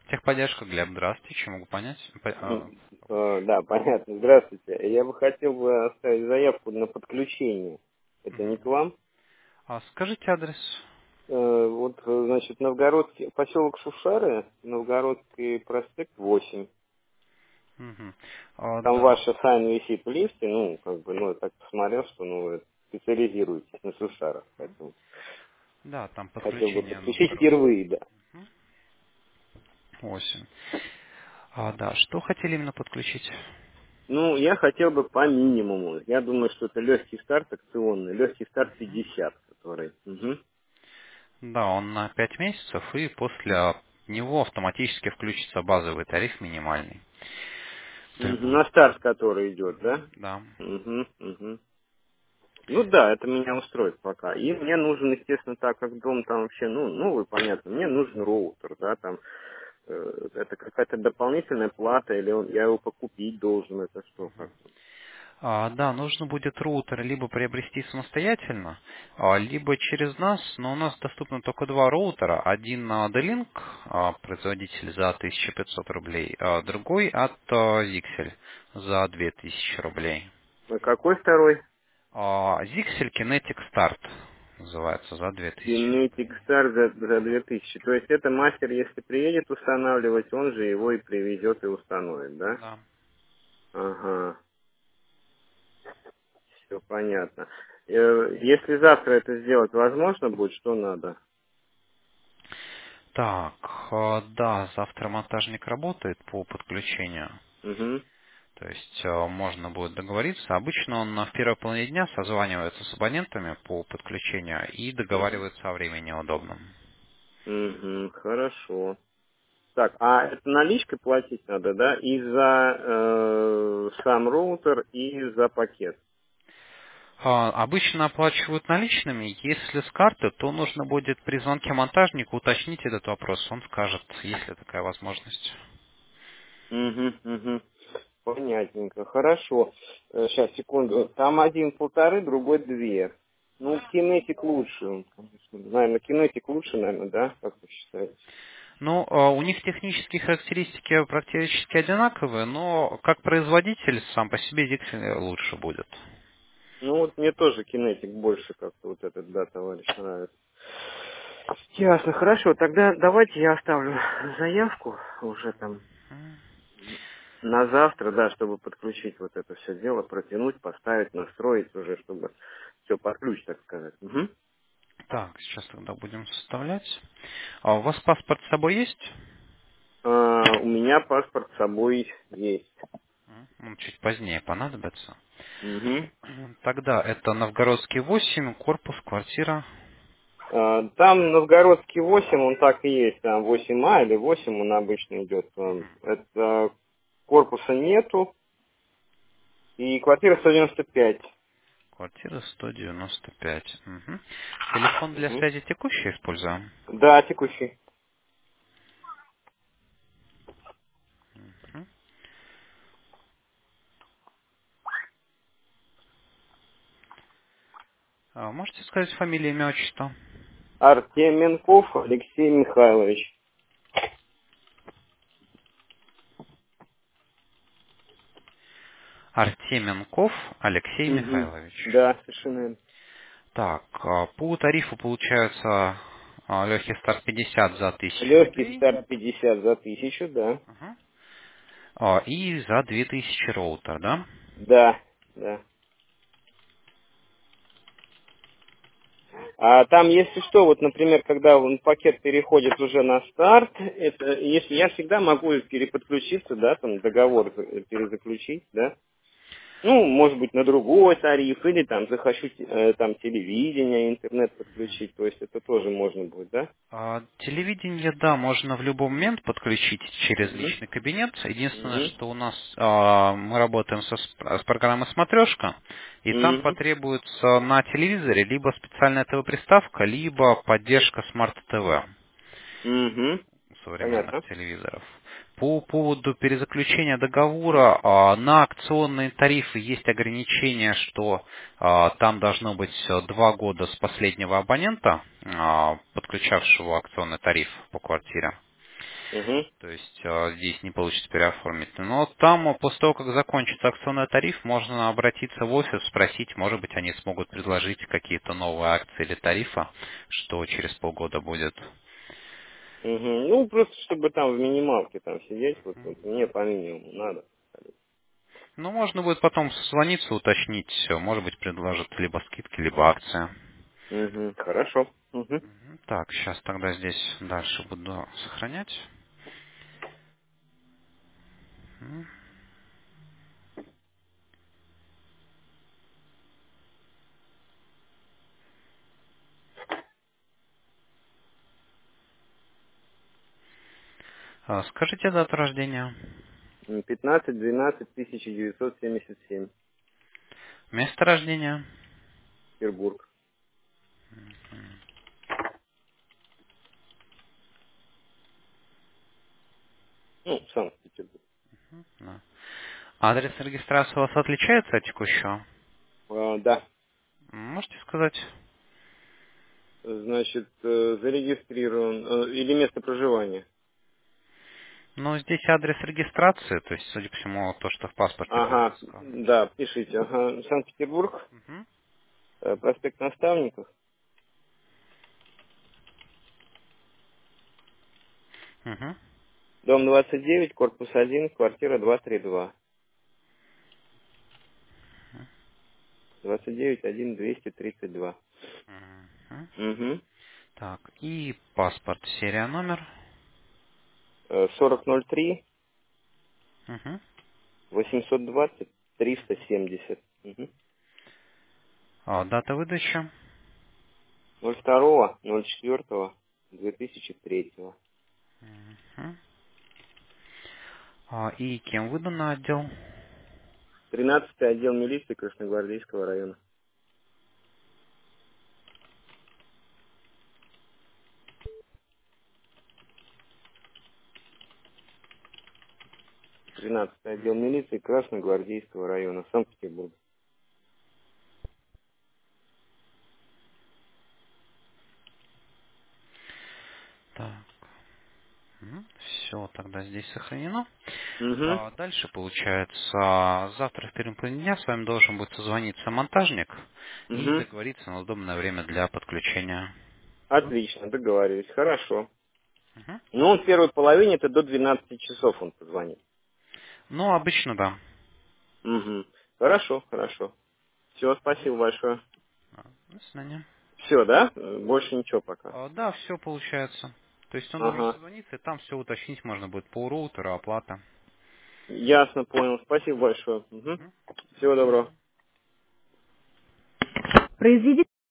Техподдержка, Глеб, здравствуйте, чем могу понять? Да, понятно. Здравствуйте. Я бы хотел бы оставить заявку на подключение. Это не к Мгм. вам? Скажите адрес. Значит, Новгородский, поселок Шушары, Новгородский проспект 8. Мгм. Там Да, ваша сайн висит в лифте, я так посмотрел, что, вы специализируетесь на Шушарах, поэтому да, там хотел бы подключение подключить Новгородский. впервые, да. 8. Да, что хотели именно подключить? Я хотел бы по минимуму. Я думаю, что это легкий старт акционный, легкий старт Мгм. 50, который. Мгм. Да, он на 5 месяцев, и после него автоматически включится базовый тариф минимальный. То есть Мгм. будет... На старт, который идет, да? Да. Угу, угу. Ну да, это меня устроит пока. И мне нужен, естественно, так как дом там вообще, новый, понятно, мне нужен роутер, да, там, это какая-то дополнительная плата, или я его покупить должен, это что, как? Да, нужно будет роутер либо приобрести самостоятельно, либо через нас, но у нас доступно только два роутера. Один на D-Link, производитель за 1500 рублей, а другой от Zixel за 2000 рублей. А какой второй? Zixel Kinetic Start называется за 2000 Kinetic рублей. Star за 2000. То есть это мастер, если приедет устанавливать, он же его и привезет и установит, да? Да. Ага, все понятно. Если завтра это сделать возможно будет, что надо? Так, да, завтра монтажник работает по подключению. Угу, То есть можно будет договориться. Обычно он в первой половине дня созванивается с абонентами по подключению и угу. договаривается о времени удобном. Угу, хорошо. Так, а это наличкой платить надо, да? И за сам роутер, и за пакет. Обычно оплачивают наличными. Если с карты, то нужно будет при звонке монтажнику уточнить этот вопрос. Он скажет, есть ли такая возможность. Угу, угу. Понятненько, хорошо. Сейчас, секунду. Там один полторы, другой две. Кинетик лучше. Наверное, кинетик лучше, наверное, да? Как вы считаете? Ну, у них технические характеристики практически одинаковые, но как производитель сам по себе Zixel лучше будет. Мне тоже кинетик больше как-то вот этот, да, товарищ, нравится. Ясно, хорошо. Тогда давайте я оставлю заявку уже там на завтра, да, чтобы подключить вот это все дело, протянуть, поставить, настроить уже, чтобы все под ключ, так сказать. Мгм. Так, сейчас тогда будем составлять. А у вас паспорт с собой есть? У меня паспорт с собой есть. Он чуть позднее понадобится. Мгм. Тогда это Новгородский 8, корпус, квартира. Там Новгородский 8, он так и есть, там 8А или 8 он обычно идет. Это корпуса нету, и квартира 195. Квартира 195. Мгм. Телефон для Мгм. связи текущий используем? Да, текущий. Мгм. Можете сказать фамилию, имя, отчество? Артеменков Алексей Михайлович. Артеменков Алексей Мгм. Михайлович. Да, совершенно верно. Так, по тарифу получается легкий старт 50 за 1000 Легкий рублей. старт 50 за 1000, да. Ага. И за 2000 роутер, да? Да, да. А там, если что, вот, например, когда пакет переходит уже на старт, это, если я всегда могу переподключиться, да, там договор перезаключить, да. Может быть, на другой тариф, или там захочу там телевидение, интернет подключить, то есть это тоже можно будет, да? Телевидение, да, можно в любой момент подключить через Угу. личный кабинет. Единственное, Угу. что у нас мы работаем с программой «Смотрешка», и там Угу. потребуется на телевизоре либо специальная ТВ-приставка, либо поддержка смарт-ТВ Угу. современных Понятно. телевизоров. По поводу перезаключения договора, на акционные тарифы есть ограничение, что там должно быть 2 года с последнего абонента, подключавшего акционный тариф по квартире. Угу. То есть здесь не получится переоформить. Но там, после того, как закончится акционный тариф, можно обратиться в офис, спросить, может быть, они смогут предложить какие-то новые акции или тарифа, что через полгода будет. Угу. Ну, просто чтобы там в минималке там сидеть, вот мне по минимуму надо. Ну, можно будет потом созвониться, уточнить все. Может быть, предложат либо скидки, либо акции. Угу. Хорошо. Угу. Так, сейчас тогда здесь дальше буду сохранять. Скажите дату рождения. 15-12-1977. Место рождения. Петербург. Ну, Санкт-Петербург. Да. Адрес регистрации у вас отличается от текущего? Да. Можете сказать? Значит, зарегистрирован. Или место проживания. Ну, здесь адрес регистрации, то есть, судя по всему, то, что в паспорте Ага, прописка. да, пишите. Ага, Санкт-Петербург, Угу. проспект Наставников, Угу. дом 29, корпус 1, квартира 232. 29, 1, 232. Угу. Угу. Так, и паспорт, серия, номер. 4003, Угу. 820, 370. Угу. Дата выдачи. 02, 04, 2003. Мгм. И кем выдан на отдел? 13 отдел милиции Красногвардейского района. 13 отдел милиции Красногвардейского района, Санкт-Петербург. Так, все, тогда здесь сохранено. Угу. Дальше, получается, завтра в первом половине дня с вами должен будет созвониться монтажник и Угу. договориться на удобное время для подключения. Отлично, договорились. Хорошо. Мгм. Ну, он в первой половине, это до 12 часов он позвонит. Ну, обычно да. Угу. Хорошо, хорошо. Все, спасибо большое. До свидания. Все, да? Больше ничего пока. Да, все получается. То есть он должен Ага. созвониться, и там все уточнить можно будет по роутеру, оплата. Ясно, понял. Спасибо большое. Угу. Мгм. До Всего доброго. свидания. Произведите